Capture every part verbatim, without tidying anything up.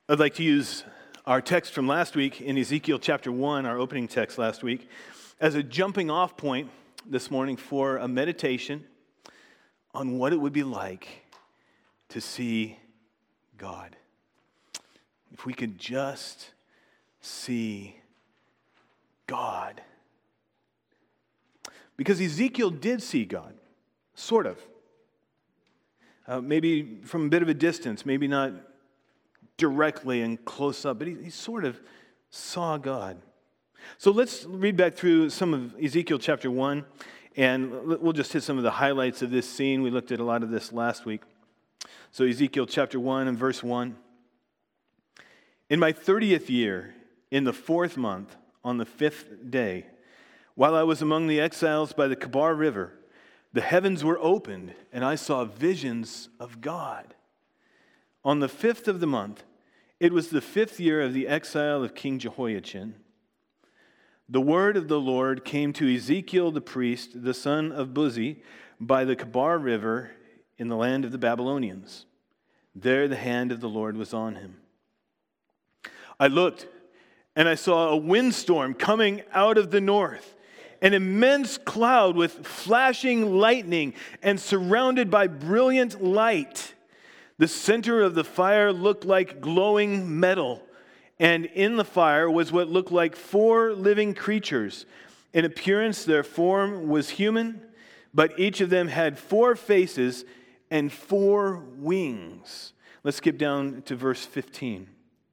I'd like to use our text from last week in Ezekiel chapter one, our opening text last week, as a jumping off point this morning for a meditation on what it would be like to see God. If we could just see God. Because Ezekiel did see God, sort of. Uh, maybe from a bit of a distance, maybe not directly and close up, but he, he sort of saw God. So let's read back through some of Ezekiel chapter one, and we'll just hit some of the highlights of this scene. We looked at a lot of this last week. So Ezekiel chapter one and verse one. In my thirtieth year, in the fourth month, on the fifth day, while I was among the exiles by the Kebar River, the heavens were opened, and I saw visions of God. On the fifth of the month, it was the fifth year of the exile of King Jehoiachin. The word of the Lord came to Ezekiel the priest, the son of Buzi, by the Kebar River in the land of the Babylonians. There the hand of the Lord was on him. I looked, and I saw a windstorm coming out of the north, an immense cloud with flashing lightning and surrounded by brilliant light. The center of the fire looked like glowing metal, and in the fire was what looked like four living creatures. In appearance, their form was human, but each of them had four faces and four wings. Let's skip down to verse fifteen.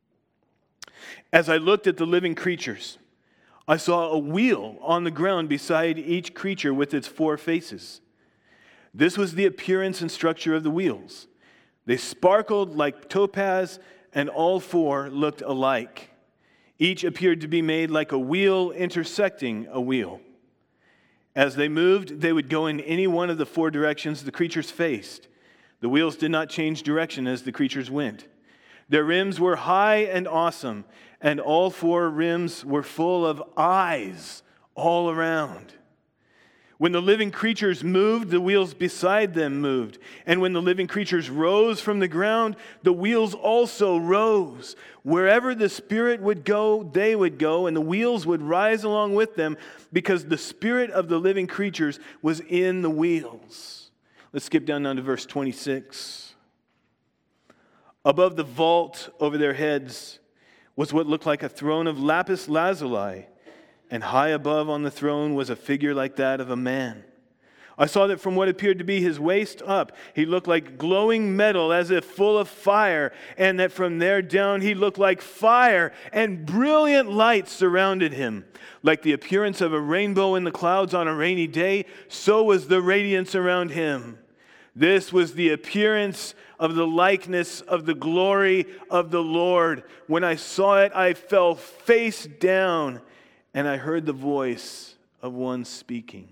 As I looked at the living creatures, I saw a wheel on the ground beside each creature with its four faces. This was the appearance and structure of the wheels. They sparkled like topaz, and all four looked alike. Each appeared to be made like a wheel intersecting a wheel. As they moved, they would go in any one of the four directions the creatures faced. The wheels did not change direction as the creatures went. Their rims were high and awesome, and all four rims were full of eyes all around. When the living creatures moved, the wheels beside them moved. And when the living creatures rose from the ground, the wheels also rose. Wherever the Spirit would go, they would go, and the wheels would rise along with them, because the spirit of the living creatures was in the wheels. Let's skip down now to verse twenty-six. Above the vault over their heads was what looked like a throne of lapis lazuli, and high above on the throne was a figure like that of a man. I saw that from what appeared to be his waist up, he looked like glowing metal as if full of fire, and that from there down he looked like fire, and brilliant light surrounded him. Like the appearance of a rainbow in the clouds on a rainy day, so was the radiance around him. This was the appearance of the likeness of the glory of the Lord. When I saw it, I fell face down, and I heard the voice of one speaking.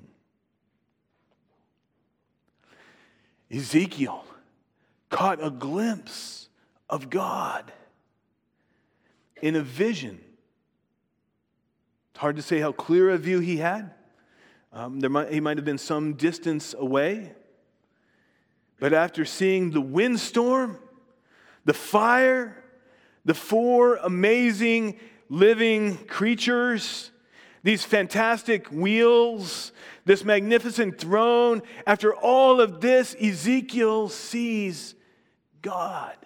Ezekiel caught a glimpse of God in a vision. It's hard to say how clear a view he had. Um, there might, he might have been some distance away. But after seeing the windstorm, the fire, the four amazing living creatures, these fantastic wheels, this magnificent throne, after all of this, Ezekiel sees God.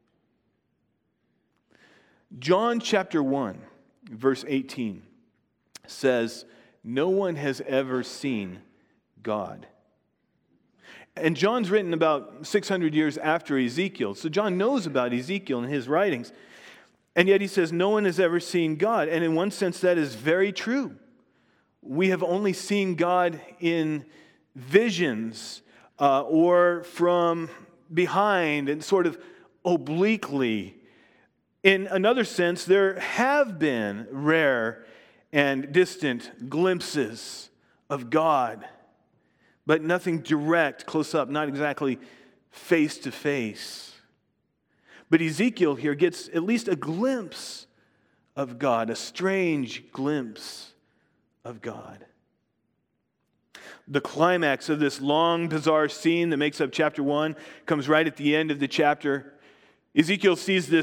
John chapter one, verse eighteen says, "No one has ever seen God." And John's written about six hundred years after Ezekiel. So John knows about Ezekiel in his writings. And yet he says, no one has ever seen God. And in one sense, that is very true. We have only seen God in visions uh, or from behind and sort of obliquely. In another sense, there have been rare and distant glimpses of God, but nothing direct, close up, not exactly face to face. But Ezekiel here gets at least a glimpse of God, a strange glimpse of God. The climax of this long, bizarre scene that makes up chapter one comes right at the end of the chapter. Ezekiel sees this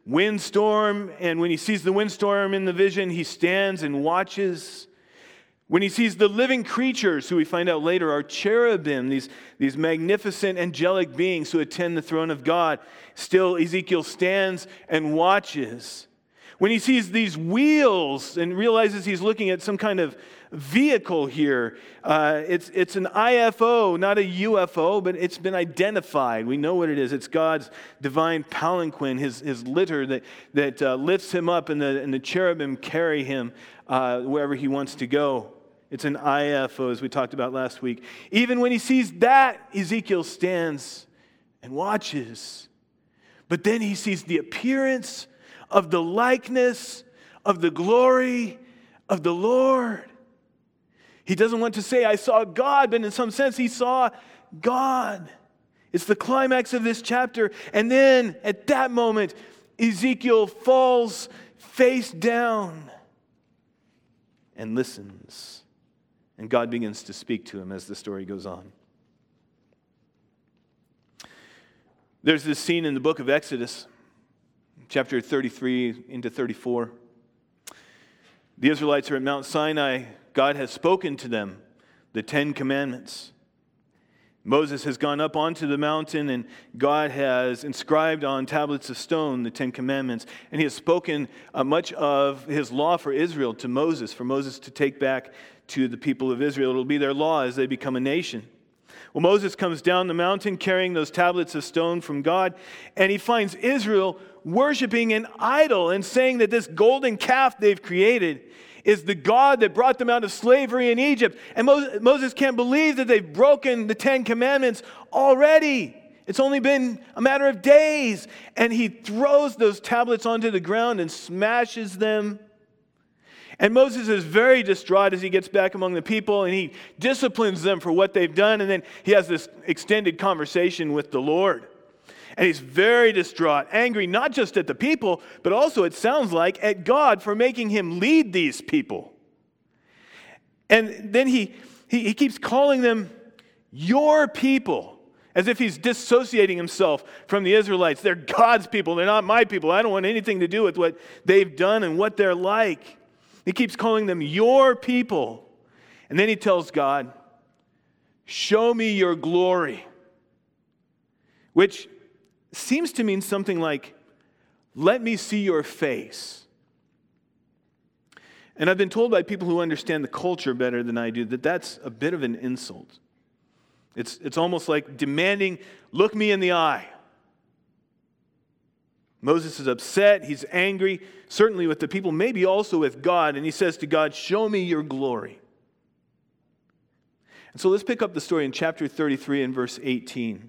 windstorm, and when he sees the windstorm in the vision, he stands and watches. When he sees the living creatures, who we find out later are cherubim, these, these magnificent angelic beings who attend the throne of God, still Ezekiel stands and watches. When he sees these wheels and realizes he's looking at some kind of vehicle here, uh, it's, it's an I F O, not a U F O, but it's been identified. We know what it is. It's God's divine palanquin, his, his litter that, that uh, lifts him up, and the, and the cherubim carry him uh, wherever he wants to go. It's an I F O, as we talked about last week. Even when he sees that, Ezekiel stands and watches. But then he sees the appearance of the likeness of the glory of the Lord. He doesn't want to say, I saw God, but in some sense he saw God. It's the climax of this chapter. And then at that moment, Ezekiel falls face down and listens. And God begins to speak to him as the story goes on. There's this scene in the book of Exodus, chapter thirty-three into thirty-four. The Israelites are at Mount Sinai. God has spoken to them the Ten Commandments. Moses has gone up onto the mountain, and God has inscribed on tablets of stone the Ten Commandments. And he has spoken uh, much of his law for Israel to Moses, for Moses to take back to the people of Israel. It will be their law as they become a nation. Well, Moses comes down the mountain carrying those tablets of stone from God, and he finds Israel worshiping an idol and saying that this golden calf they've created is the God that brought them out of slavery in Egypt. And Moses can't believe that they've broken the Ten Commandments already. It's only been a matter of days. And he throws those tablets onto the ground and smashes them. And Moses is very distraught as he gets back among the people, and he disciplines them for what they've done. And then he has this extended conversation with the Lord. And he's very distraught, angry not just at the people, but also, it sounds like, at God for making him lead these people. And then he, he, he keeps calling them your people, as if he's dissociating himself from the Israelites. They're God's people. They're not my people. I don't want anything to do with what they've done and what they're like. He keeps calling them your people. And then he tells God, show me your glory, which seems to mean something like, let me see your face. And I've been told by people who understand the culture better than I do that that's a bit of an insult. It's, it's almost like demanding, look me in the eye. Moses is upset, he's angry, certainly with the people, maybe also with God, and he says to God, show me your glory. And so let's pick up the story in chapter thirty-three and verse eighteen.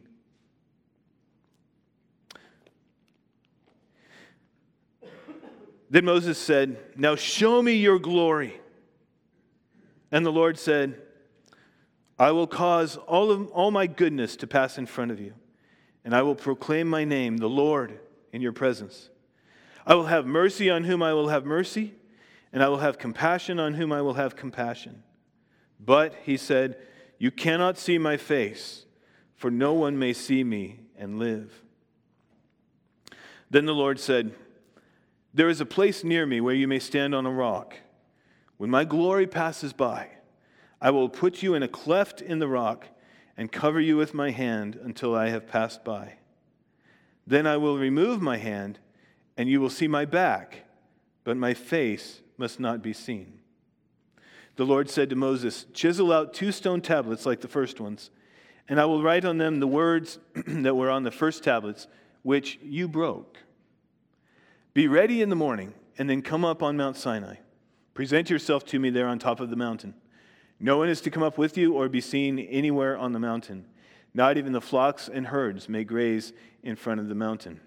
Then Moses said, now show me your glory. And the Lord said, I will cause all of all my goodness to pass in front of you, and I will proclaim my name, the Lord, in your presence. I will have mercy on whom I will have mercy, and I will have compassion on whom I will have compassion. But, he said, you cannot see my face, for no one may see me and live. Then the Lord said, there is a place near me where you may stand on a rock. When my glory passes by, I will put you in a cleft in the rock and cover you with my hand until I have passed by. Then I will remove my hand, and you will see my back, but my face must not be seen. The Lord said to Moses, chisel out two stone tablets like the first ones, and I will write on them the words that were on the first tablets, which you broke. Be ready in the morning, and then come up on Mount Sinai. Present yourself to me there on top of the mountain. No one is to come up with you or be seen anywhere on the mountain. Not even the flocks and herds may graze in front of the mountain.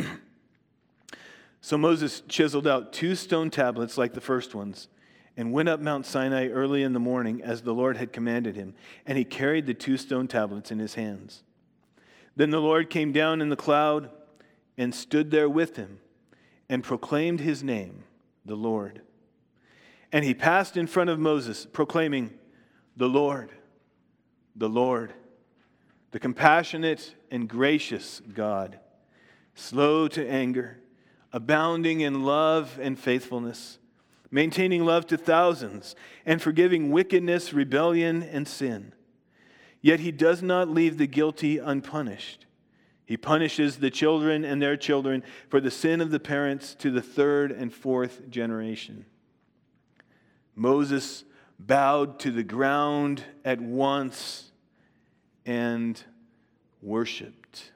So Moses chiseled out two stone tablets like the first ones, and went up Mount Sinai early in the morning as the Lord had commanded him, and he carried the two stone tablets in his hands. Then the Lord came down in the cloud and stood there with him, and proclaimed his name, the Lord. And he passed in front of Moses, proclaiming, the Lord, the Lord, the compassionate and gracious God, slow to anger, abounding in love and faithfulness, maintaining love to thousands, and forgiving wickedness, rebellion, and sin. Yet he does not leave the guilty unpunished. He punishes the children and their children for the sin of the parents to the third and fourth generation. Moses bowed to the ground at once and worshiped.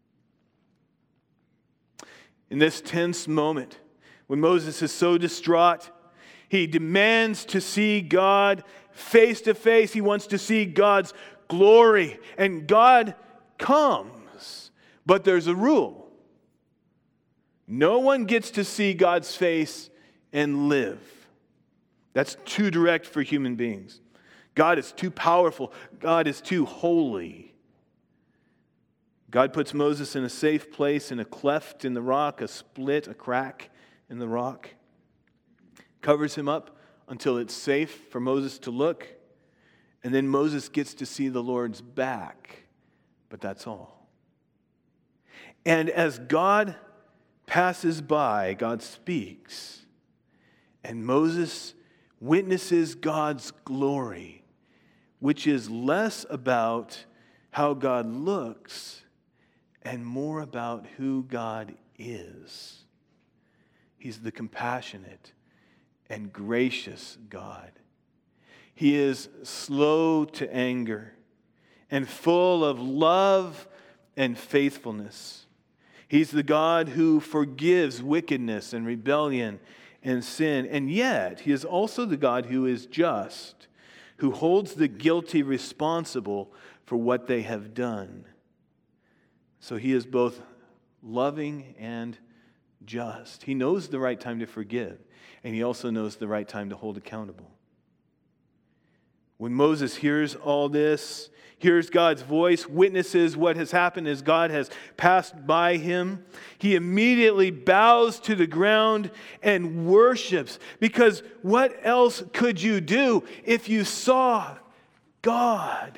In this tense moment, when Moses is so distraught, he demands to see God face to face. He wants to see God's glory, and God comes. But there's a rule. No one gets to see God's face and live. That's too direct for human beings. God is too powerful. God is too holy. God puts Moses in a safe place, in a cleft in the rock, a split, a crack in the rock. Covers him up until it's safe for Moses to look. And then Moses gets to see the Lord's back. But that's all. And as God passes by, God speaks. And Moses witnesses God's glory, which is less about how God looks and more about who God is. He's the compassionate and gracious God. He is slow to anger and full of love and faithfulness. He's the God who forgives wickedness and rebellion and sin. And yet, He is also the God who is just, who holds the guilty responsible for what they have done. So He is both loving and just. He knows the right time to forgive, and He also knows the right time to hold accountable. When Moses hears all this, hears God's voice, witnesses what has happened as God has passed by him, he immediately bows to the ground and worships. Because what else could you do if you saw God?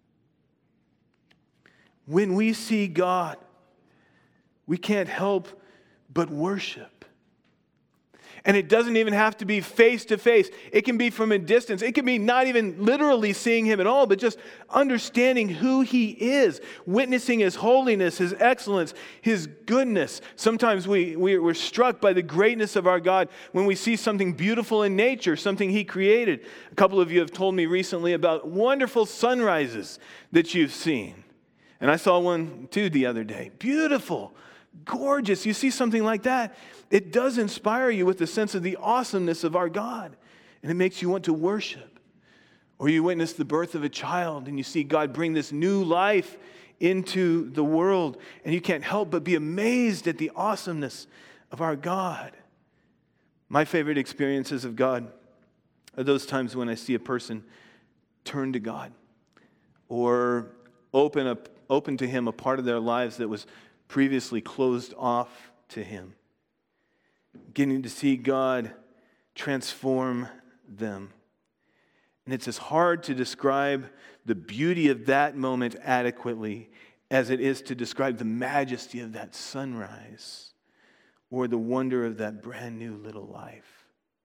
When we see God, we can't help but worship. And it doesn't even have to be face to face. It can be from a distance. It can be not even literally seeing Him at all, but just understanding who He is, witnessing His holiness, His excellence, His goodness. Sometimes we, we, we're struck by the greatness of our God when we see something beautiful in nature, something He created. A couple of you have told me recently about wonderful sunrises that you've seen. And I saw one too the other day. Beautiful. Gorgeous. You see something like that, it does inspire you with a sense of the awesomeness of our God. And it makes you want to worship. Or you witness the birth of a child and you see God bring this new life into the world. And you can't help but be amazed at the awesomeness of our God. My favorite experiences of God are those times when I see a person turn to God. Or open up, open to Him a part of their lives that was previously closed off to Him. Getting to see God transform them. And it's as hard to describe the beauty of that moment adequately as it is to describe the majesty of that sunrise or the wonder of that brand new little life.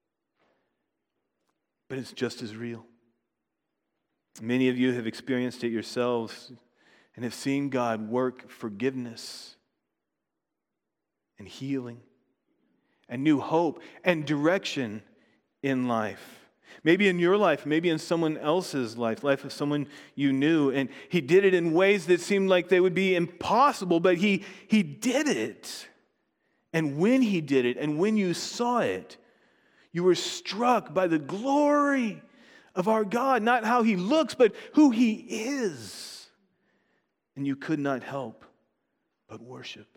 But it's just as real. Many of you have experienced it yourselves and have seen God work forgiveness and healing and new hope and direction in life. Maybe in your life, maybe in someone else's life, life of someone you knew. And He did it in ways that seemed like they would be impossible, but He, he did it. And when He did it, and when you saw it, you were struck by the glory of our God. Not how He looks, but who He is. And you could not help but worship.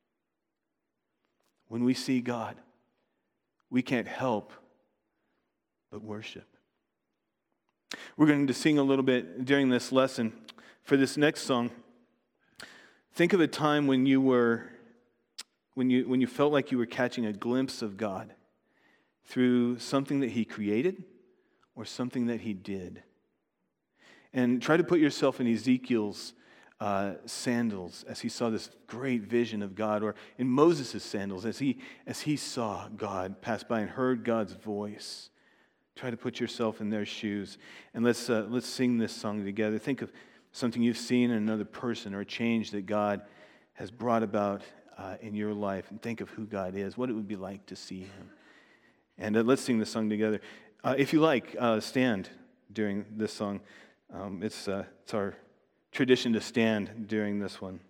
When we see God, we can't help but worship. We're going to sing a little bit during this lesson. For this next song, think of a time when you were, when you when you felt like you were catching a glimpse of God through something that He created or something that He did. And try to put yourself in Ezekiel's uh, sandals as he saw this great vision of God, or in Moses' sandals as he, as he saw God pass by and heard God's voice. Try to put yourself in their shoes, and let's uh, let's sing this song together. Think of something you've seen in another person, or a change that God has brought about uh, in your life, and think of who God is, what it would be like to see Him. And uh, let's sing this song together. Uh, if you like, uh, stand during this song. Um, it's uh, it's our tradition to stand during this one.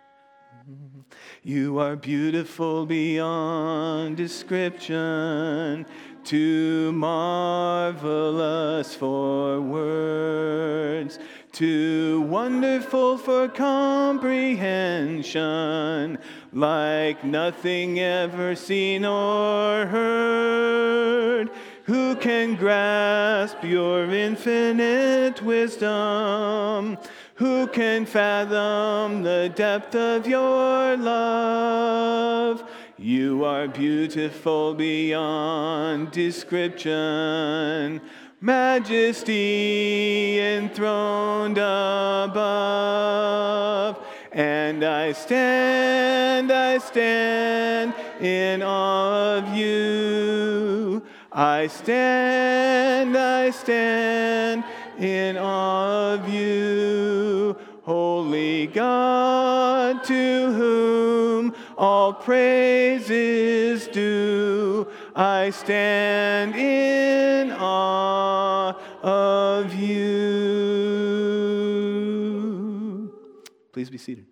You are beautiful beyond description, too marvelous for words, too wonderful for comprehension, like nothing ever seen or heard. Who can grasp your infinite wisdom? Who can fathom the depth of your love? You are beautiful beyond description, majesty enthroned above. And I stand, I stand in awe of you. I stand, I stand in awe of you, holy God, to whom all praise is due. I stand in awe of you. Please be seated.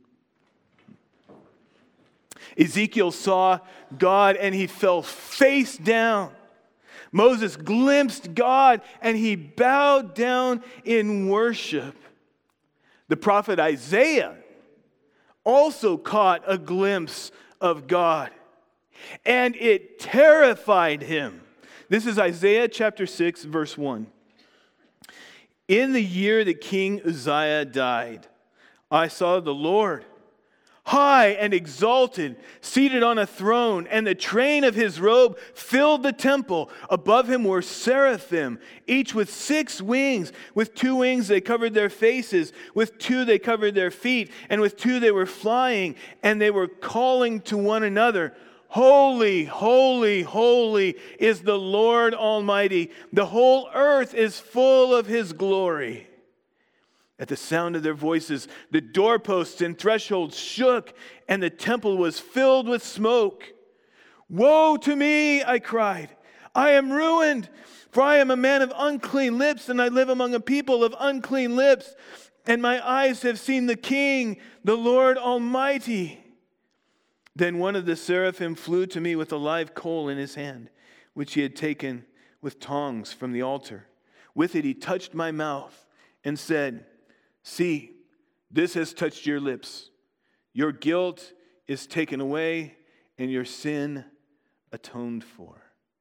Ezekiel saw God and he fell face down. Moses glimpsed God and he bowed down in worship. The prophet Isaiah also caught a glimpse of God, and it terrified him. This is Isaiah chapter six, verse one. In the year that King Uzziah died, I saw the Lord high and exalted, seated on a throne, and the train of his robe filled the temple. Above him were seraphim, each with six wings. With two wings they covered their faces, with two they covered their feet, and with two they were flying, and they were calling to one another, Holy, holy, holy is the Lord Almighty. The whole earth is full of His glory. At the sound of their voices, the doorposts and thresholds shook, and the temple was filled with smoke. Woe to me, I cried. I am ruined, for I am a man of unclean lips, and I live among a people of unclean lips, and my eyes have seen the King, the Lord Almighty. Then one of the seraphim flew to me with a live coal in his hand, which he had taken with tongs from the altar. With it he touched my mouth and said, See, this has touched your lips. Your guilt is taken away and your sin atoned for.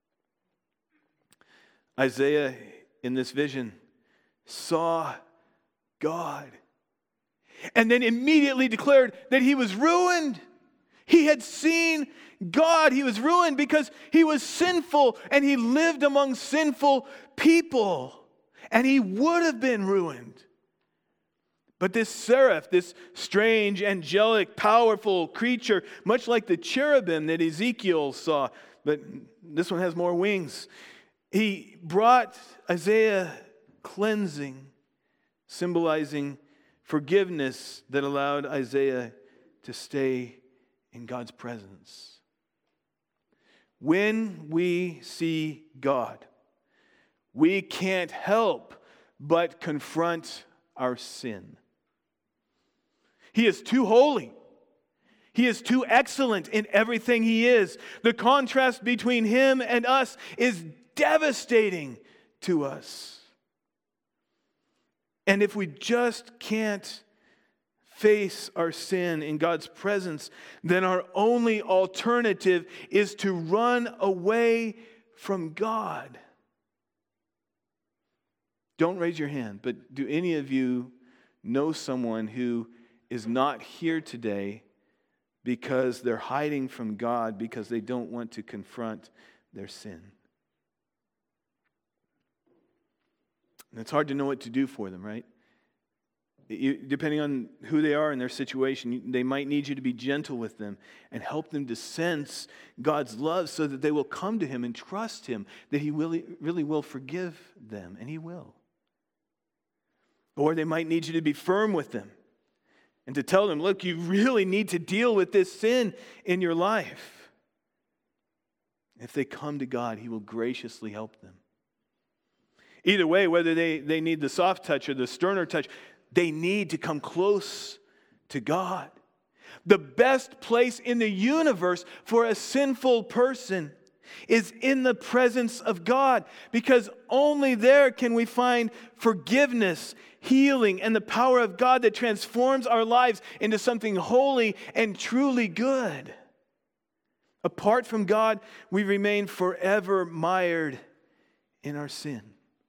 Isaiah, in this vision, saw God and then immediately declared that he was ruined. He had seen God. He was ruined because he was sinful and he lived among sinful people, and he would have been ruined. But this seraph, this strange, angelic, powerful creature, much like the cherubim that Ezekiel saw, but this one has more wings, he brought Isaiah cleansing, symbolizing forgiveness that allowed Isaiah to stay in God's presence. When we see God, we can't help but confront our sin. He is too holy. He is too excellent in everything He is. The contrast between Him and us is devastating to us. And if we just can't face our sin in God's presence, then our only alternative is to run away from God. Don't raise your hand, but do any of you know someone who is not here today because they're hiding from God because they don't want to confront their sin? And it's hard to know what to do for them, right? You, depending on who they are in their situation, they might need you to be gentle with them and help them to sense God's love so that they will come to him and trust him, that he really, really will forgive them, and he will. Or they might need you to be firm with them and to tell them, look, you really need to deal with this sin in your life. If they come to God, he will graciously help them. Either way, whether they, they need the soft touch or the sterner touch, they need to come close to God. The best place in the universe for a sinful person is in the presence of God, because only there can we find forgiveness, healing, and the power of God that transforms our lives into something holy and truly good. Apart from God, we remain forever mired in our sin.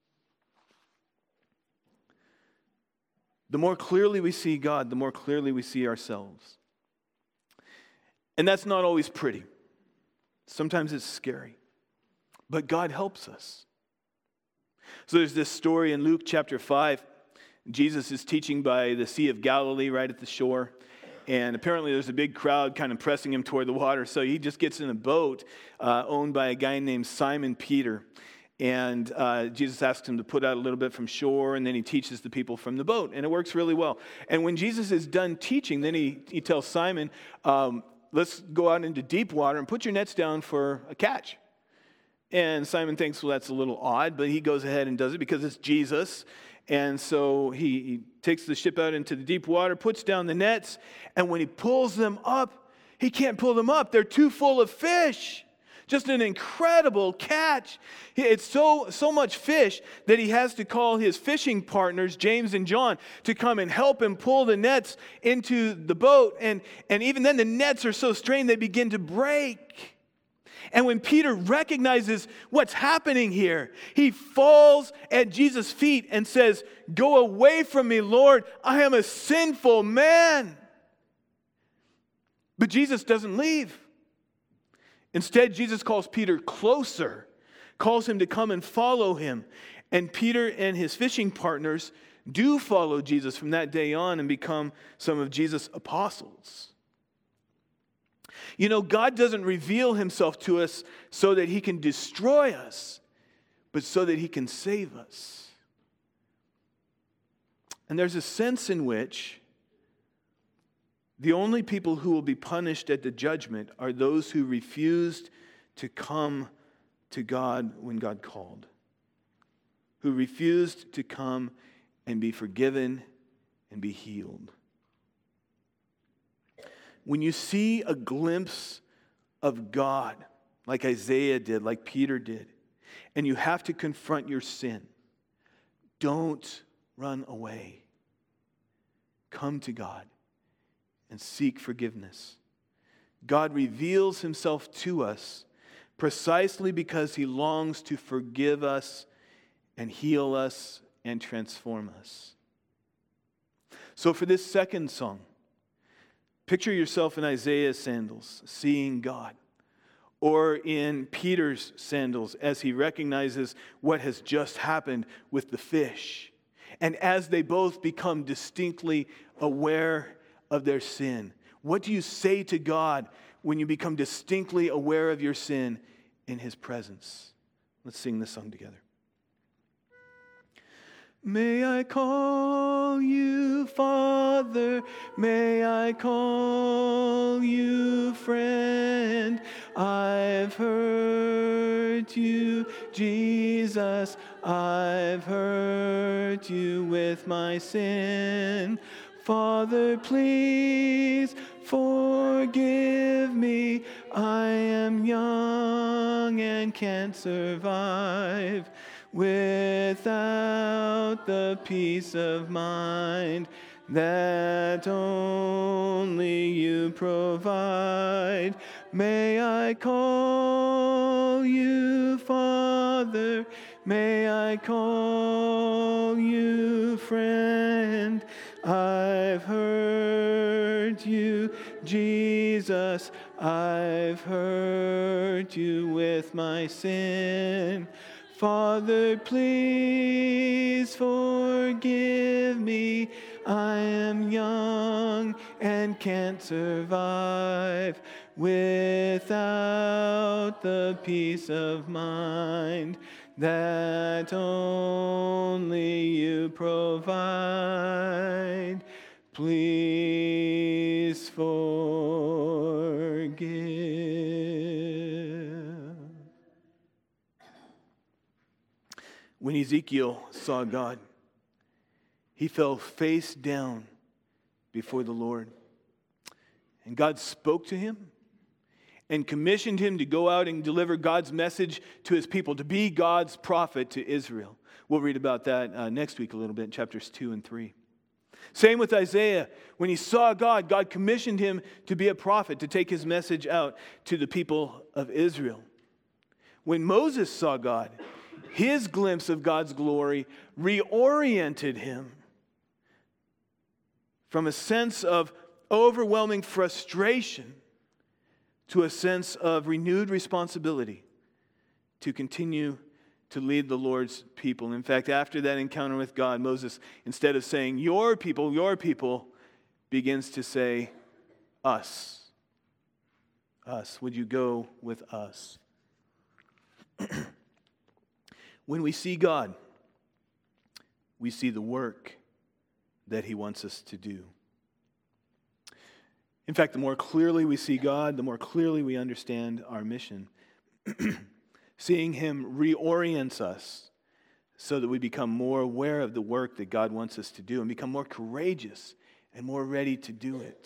The more clearly we see God, the more clearly we see ourselves. And that's not always pretty. Sometimes it's scary. But God helps us. So there's this story in Luke chapter five. Jesus is teaching by the Sea of Galilee right at the shore. And apparently there's a big crowd kind of pressing him toward the water. So he just gets in a boat uh, owned by a guy named Simon Peter. And uh, Jesus asks him to put out a little bit from shore, and then he teaches the people from the boat. And it works really well. And when Jesus is done teaching, then he, he tells Simon, um, let's go out into deep water and put your nets down for a catch. And Simon thinks, well, that's a little odd, but he goes ahead and does it because it's Jesus. And so he, he takes the ship out into the deep water, puts down the nets, and when he pulls them up, he can't pull them up. They're too full of fish. Just an incredible catch. It's so, so much fish that he has to call his fishing partners, James and John, to come and help him pull the nets into the boat. And, and even then, the nets are so strained they begin to break. And when Peter recognizes what's happening here, he falls at Jesus' feet and says, "Go away from me, Lord. I am a sinful man." But Jesus doesn't leave. Instead, Jesus calls Peter closer, calls him to come and follow him. And Peter and his fishing partners do follow Jesus from that day on and become some of Jesus' apostles. You know, God doesn't reveal himself to us so that he can destroy us, but so that he can save us. And there's a sense in which the only people who will be punished at the judgment are those who refused to come to God when God called, who refused to come and be forgiven and be healed. When you see a glimpse of God, like Isaiah did, like Peter did, and you have to confront your sin, don't run away. Come to God and seek forgiveness. God reveals himself to us precisely because he longs to forgive us and heal us and transform us. So for this second song, picture yourself in Isaiah's sandals, seeing God, or in Peter's sandals as he recognizes what has just happened with the fish. And as they both become distinctly aware of their sin, what do you say to God when you become distinctly aware of your sin in his presence? Let's sing this song together. May I call you Father, may I call you friend. I've hurt you, Jesus, I've hurt you with my sin. Father, please forgive me. I am young and can't survive without the peace of mind that only you provide. May I call you Father, may I call you friend. I've hurt you, Jesus, I've hurt you with my sin. Father, please forgive me. I am young and can't survive without the peace of mind that only you provide. Please forgive. When Ezekiel saw God, he fell face down before the Lord. And God spoke to him and commissioned him to go out and deliver God's message to his people, to be God's prophet to Israel. We'll read about that uh, next week a little bit in chapters two and three. Same with Isaiah. When he saw God, God commissioned him to be a prophet, to take his message out to the people of Israel. When Moses saw God, his glimpse of God's glory reoriented him from a sense of overwhelming frustration to a sense of renewed responsibility to continue to lead the Lord's people. In fact, after that encounter with God, Moses, instead of saying, your people, your people, begins to say, us. Us. Would you go with us? When we see God, we see the work that he wants us to do. In fact, the more clearly we see God, the more clearly we understand our mission. Seeing him reorients us so that we become more aware of the work that God wants us to do and become more courageous and more ready to do it.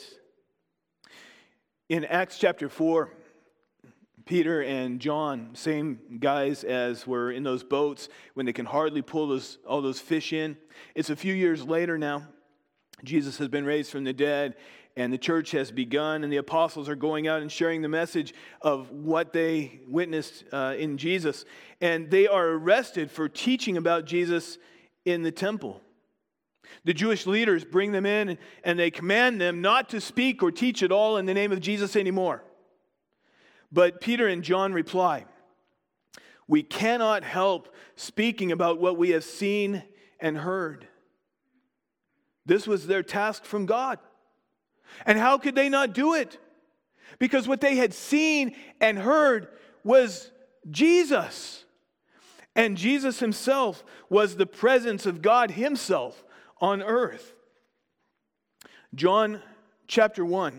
In Acts chapter four, Peter and John, same guys as were in those boats when they can hardly pull those, all those fish in. It's a few years later now. Jesus has been raised from the dead, and the church has begun, and the apostles are going out and sharing the message of what they witnessed uh, in Jesus. And they are arrested for teaching about Jesus in the temple. The Jewish leaders bring them in, and they command them not to speak or teach at all in the name of Jesus anymore. But Peter and John reply, we cannot help speaking about what we have seen and heard. This was their task from God. And how could they not do it? Because what they had seen and heard was Jesus. And Jesus himself was the presence of God himself on earth. John chapter one,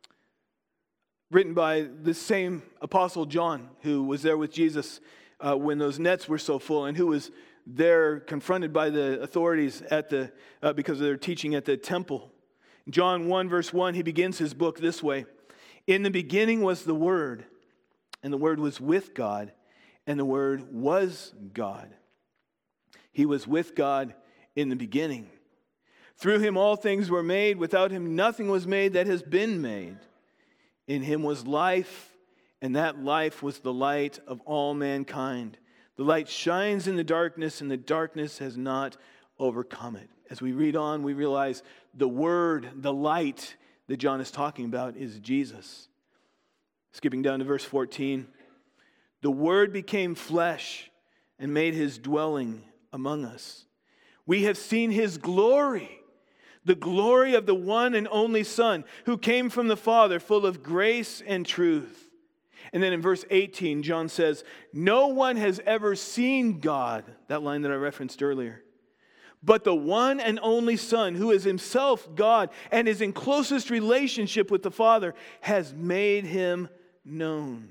written by the same apostle John, who was there with Jesus uh, when those nets were so full, and who was there confronted by the authorities at the uh, because of their teaching at the temple. John one verse one, he begins his book this way. In the beginning was the Word, and the Word was with God, and the Word was God. He was with God in the beginning. Through him all things were made. Without him nothing was made that has been made. In him was life, and that life was the light of all mankind. The light shines in the darkness, and the darkness has not overcome it. As we read on, we realize the Word, the light that John is talking about is Jesus. Skipping down to verse fourteen. The Word became flesh and made his dwelling among us. We have seen his glory, the glory of the one and only Son, who came from the Father, full of grace and truth. And then in verse eighteen, John says, no one has ever seen God, that line that I referenced earlier, but the one and only Son, who is himself God and is in closest relationship with the Father, has made him known.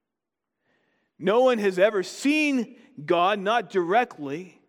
No one has ever seen God, not directly,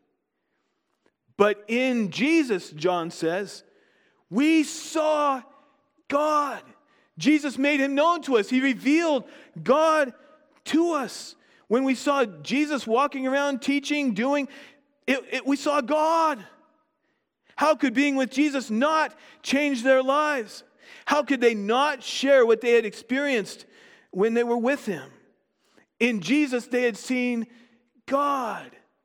but in Jesus, John says, we saw God. Jesus made him known to us. He revealed God to us. When we saw Jesus walking around teaching, doing, it, it, we saw God. How could being with Jesus not change their lives? How could they not share what they had experienced when they were with him? In Jesus, they had seen God.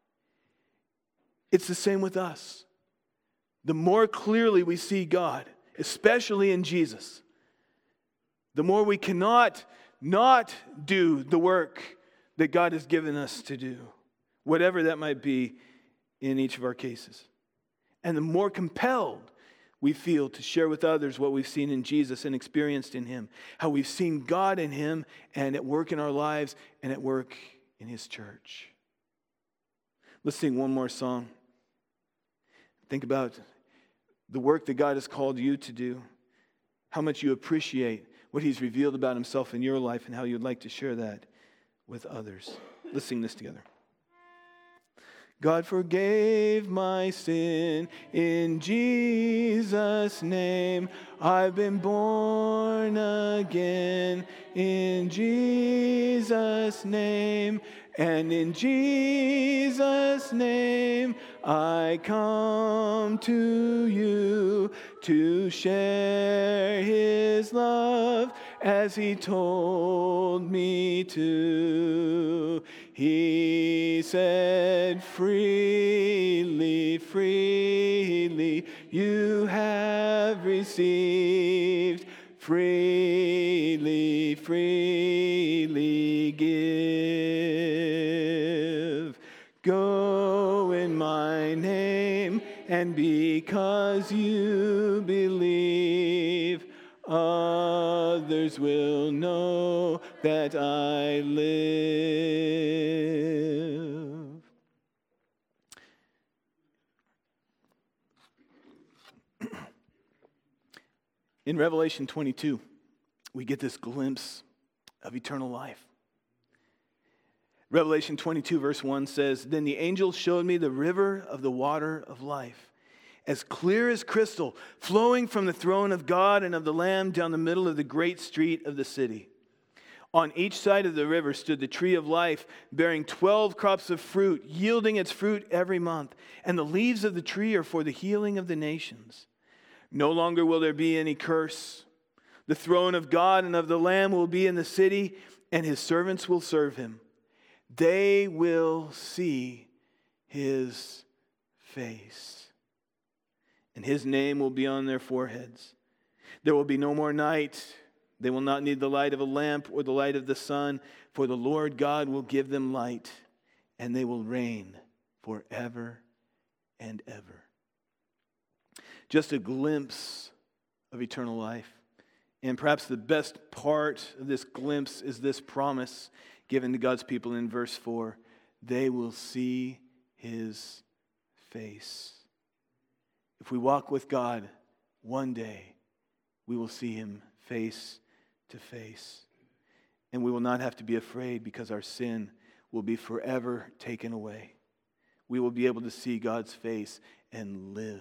It's the same with us. The more clearly we see God, especially in Jesus, the more we cannot not do the work that God has given us to do, whatever that might be in each of our cases. And the more compelled we feel to share with others what we've seen in Jesus and experienced in him, how we've seen God in him and at work in our lives and at work in his church. Let's sing one more song. Think about the work that God has called you to do, how much you appreciate what he's revealed about himself in your life and how you'd like to share that with others. Let's sing this together. God forgave my sin in Jesus' name. I've been born again in Jesus' name. And in Jesus' name I come to you to share his love as he told me to. He said, freely, freely you have received, freely, freely give. Go in my name, and because you believe, others will know that I live. In Revelation twenty-two, we get this glimpse of eternal life. Revelation twenty-two verse one says, "Then the angel showed me the river of the water of life, as clear as crystal, flowing from the throne of God and of the Lamb down the middle of the great street of the city. On each side of the river stood the tree of life, bearing twelve crops of fruit, yielding its fruit every month. And the leaves of the tree are for the healing of the nations. No longer will there be any curse. The throne of God and of the Lamb will be in the city, and his servants will serve him. They will see his face, and his name will be on their foreheads. There will be no more night. They will not need the light of a lamp or the light of the sun, for the Lord God will give them light, and they will reign forever and ever." Just a glimpse of eternal life. And perhaps the best part of this glimpse is this promise given to God's people in verse four. They will see his face. If we walk with God, one day we will see him face to face. And we will not have to be afraid because our sin will be forever taken away. We will be able to see God's face and live.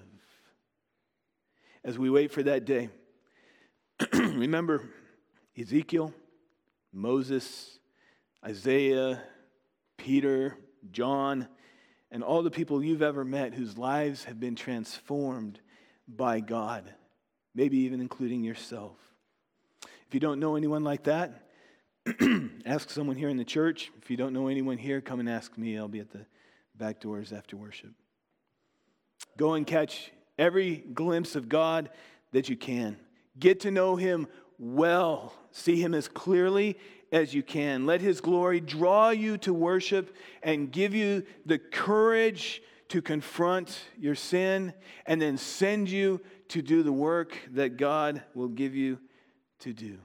As we wait for that day, remember Ezekiel, Moses, Isaiah, Peter, John, and all the people you've ever met whose lives have been transformed by God, maybe even including yourself. If you don't know anyone like that, ask someone here in the church. If you don't know anyone here, come and ask me. I'll be at the back doors after worship. Go and catch every glimpse of God that you can. Get to know him well. See him as clearly as you can. Let his glory draw you to worship and give you the courage to confront your sin and then send you to do the work that God will give you to do.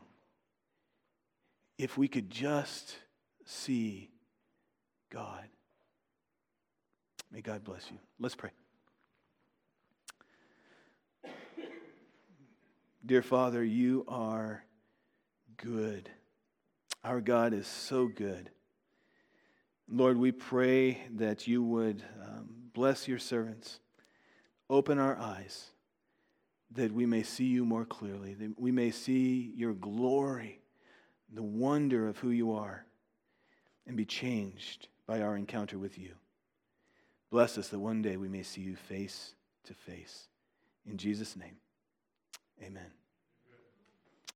If we could just see God. May God bless you. Let's pray. Dear Father, you are good. Our God is so good. Lord, we pray that you would um, bless your servants. Open our eyes that we may see you more clearly, that we may see your glory, the wonder of who you are, and be changed by our encounter with you. Bless us that one day we may see you face to face. In Jesus' name. Amen.